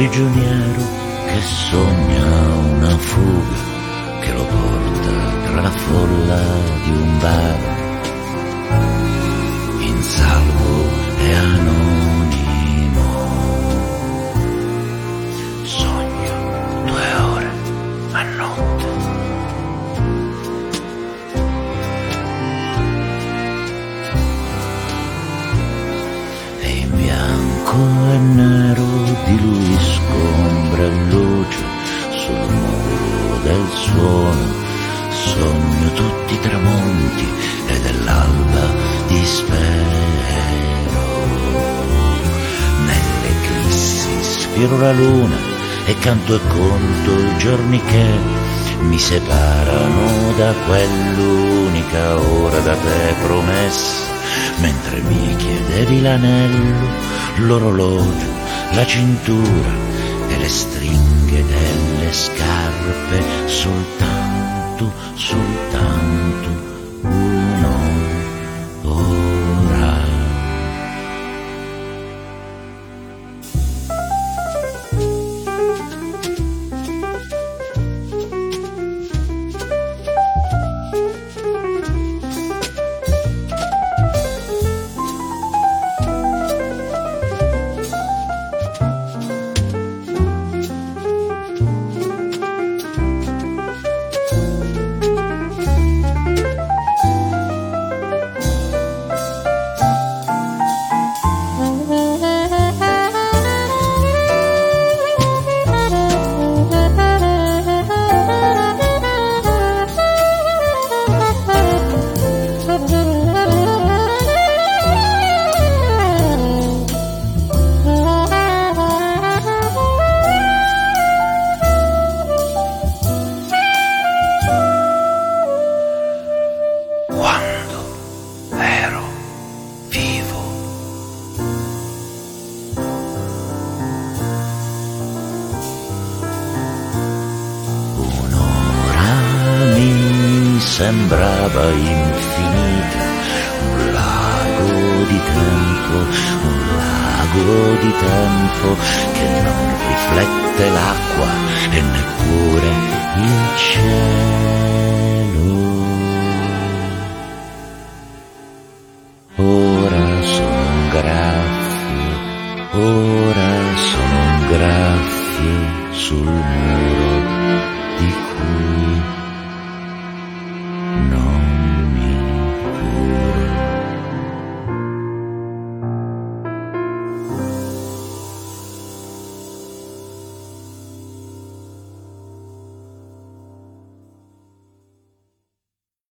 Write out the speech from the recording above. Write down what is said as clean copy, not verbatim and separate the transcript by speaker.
Speaker 1: prigioniero che sogna una fuga che lo porta tra la folla di un bar, in salvo e anonimo. Sogno 2 ore a notte. E in bianco e nero di lui scombra e luce sul muro del suono. Sogno tutti i tramonti e dell'alba di spero. Nell'eclissi sfioro la luna e canto e conto i giorni che mi separano da quell'unica ora da te promessa. Mentre mi chiedevi l'anello, l'orologio, la cintura e le stringhe delle scarpe, soltanto un'ora. Sembrava infinita, un lago di tempo che non riflette l'acqua e neppure il cielo.